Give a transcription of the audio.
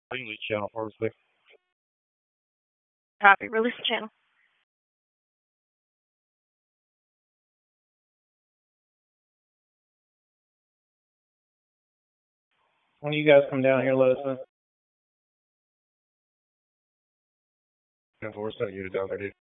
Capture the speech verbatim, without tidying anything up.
Release channel for us, please. Copy. Release the channel. When you guys come down here, let us know. ten four, sent you down there, dude.